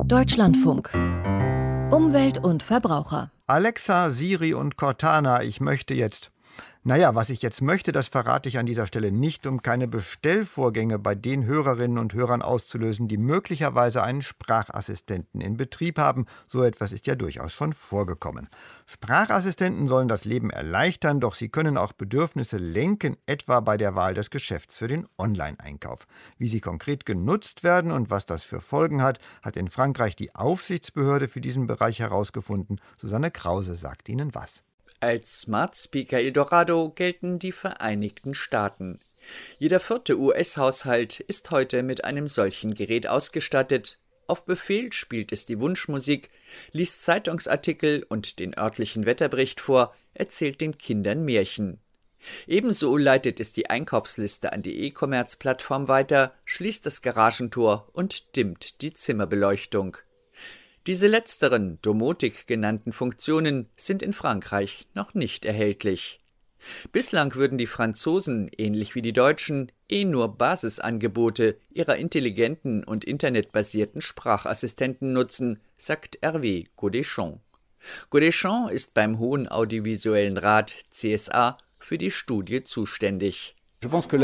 Deutschlandfunk. Umwelt und Verbraucher. Alexa, Siri und Cortana, ich möchte jetzt. Naja, was ich jetzt möchte, das verrate ich an dieser Stelle nicht, um keine Bestellvorgänge bei den Hörerinnen und Hörern auszulösen, die möglicherweise einen Sprachassistenten in Betrieb haben. So etwas ist ja durchaus schon vorgekommen. Sprachassistenten sollen das Leben erleichtern, doch sie können auch Bedürfnisse lenken, etwa bei der Wahl des Geschäfts für den Online-Einkauf. Wie sie konkret genutzt werden und was das für Folgen hat in Frankreich die Aufsichtsbehörde für diesen Bereich herausgefunden. Susanne Krause sagt Ihnen was. Als Smart Speaker Eldorado gelten die Vereinigten Staaten. Jeder 4. US-Haushalt ist heute mit einem solchen Gerät ausgestattet. Auf Befehl spielt es die Wunschmusik, liest Zeitungsartikel und den örtlichen Wetterbericht vor, erzählt den Kindern Märchen. Ebenso leitet es die Einkaufsliste an die E-Commerce-Plattform weiter, schließt das Garagentor und dimmt die Zimmerbeleuchtung. Diese letzteren, Domotik genannten Funktionen sind in Frankreich noch nicht erhältlich. Bislang würden die Franzosen, ähnlich wie die Deutschen, nur Basisangebote ihrer intelligenten und internetbasierten Sprachassistenten nutzen, sagt Hervé Godeschon. Godeschon ist beim Hohen Audiovisuellen Rat CSA für die Studie zuständig. Die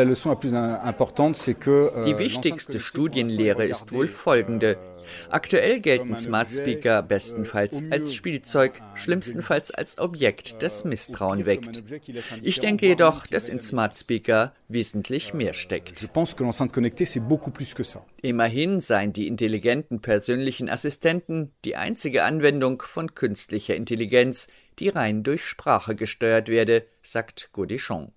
wichtigste Studienlehre ist wohl folgende. Aktuell gelten Smart Speaker bestenfalls als Spielzeug, schlimmstenfalls als Objekt, das Misstrauen weckt. Ich denke jedoch, dass in Smart Speaker wesentlich mehr steckt. Immerhin seien die intelligenten persönlichen Assistenten die einzige Anwendung von künstlicher Intelligenz, die rein durch Sprache gesteuert werde, sagt Godeschon.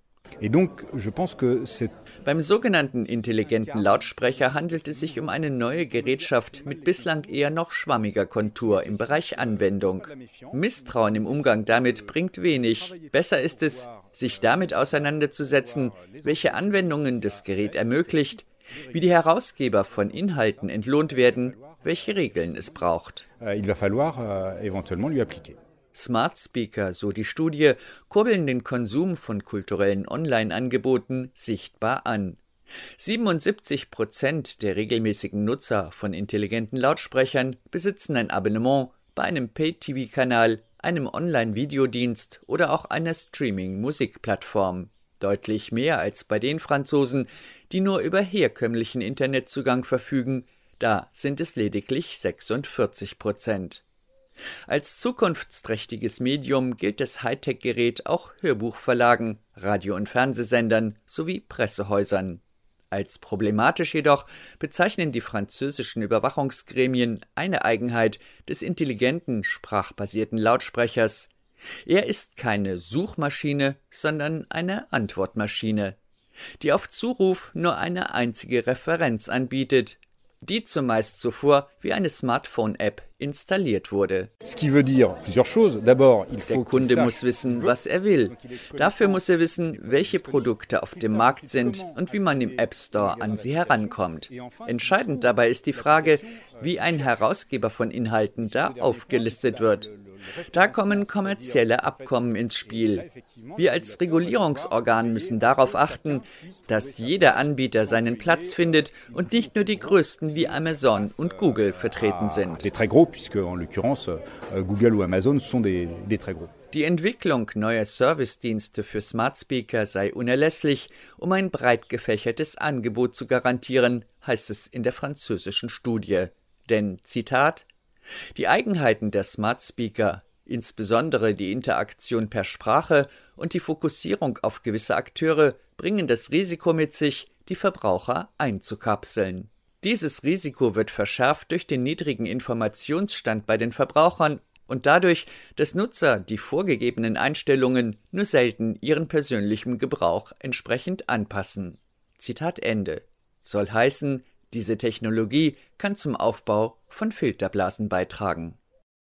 Beim sogenannten intelligenten Lautsprecher handelt es sich um eine neue Gerätschaft mit bislang eher noch schwammiger Kontur im Bereich Anwendung. Misstrauen im Umgang damit bringt wenig. Besser ist es, sich damit auseinanderzusetzen, welche Anwendungen das Gerät ermöglicht, wie die Herausgeber von Inhalten entlohnt werden, welche Regeln es braucht. Smart Speaker, so die Studie, kurbeln den Konsum von kulturellen Online-Angeboten sichtbar an. 77% der regelmäßigen Nutzer von intelligenten Lautsprechern besitzen ein Abonnement bei einem Pay-TV-Kanal, einem Online-Videodienst oder auch einer Streaming-Musikplattform. Deutlich mehr als bei den Franzosen, die nur über herkömmlichen Internetzugang verfügen, da sind es lediglich 46%. Als zukunftsträchtiges Medium gilt das Hightech-Gerät auch Hörbuchverlagen, Radio- und Fernsehsendern sowie Pressehäusern. Als problematisch jedoch bezeichnen die französischen Überwachungsgremien eine Eigenheit des intelligenten, sprachbasierten Lautsprechers. Er ist keine Suchmaschine, sondern eine Antwortmaschine, die auf Zuruf nur eine einzige Referenz anbietet, die zumeist zuvor wie eine Smartphone-App installiert wurde. Der Kunde muss wissen, was er will. Dafür muss er wissen, welche Produkte auf dem Markt sind und wie man im App Store an sie herankommt. Entscheidend dabei ist die Frage, wie ein Herausgeber von Inhalten da aufgelistet wird. Da kommen kommerzielle Abkommen ins Spiel. Wir als Regulierungsorgan müssen darauf achten, dass jeder Anbieter seinen Platz findet und nicht nur die größten wie Amazon und Google vertreten sind. Die Entwicklung neuer Servicedienste für Smart Speaker sei unerlässlich, um ein breit gefächertes Angebot zu garantieren, heißt es in der französischen Studie. Denn, Zitat, die Eigenheiten der Smart Speaker, insbesondere die Interaktion per Sprache und die Fokussierung auf gewisse Akteure, bringen das Risiko mit sich, die Verbraucher einzukapseln. Dieses Risiko wird verschärft durch den niedrigen Informationsstand bei den Verbrauchern und dadurch, dass Nutzer die vorgegebenen Einstellungen nur selten ihren persönlichen Gebrauch entsprechend anpassen. Zitat Ende. Soll heißen, diese Technologie kann zum Aufbau von Filterblasen beitragen.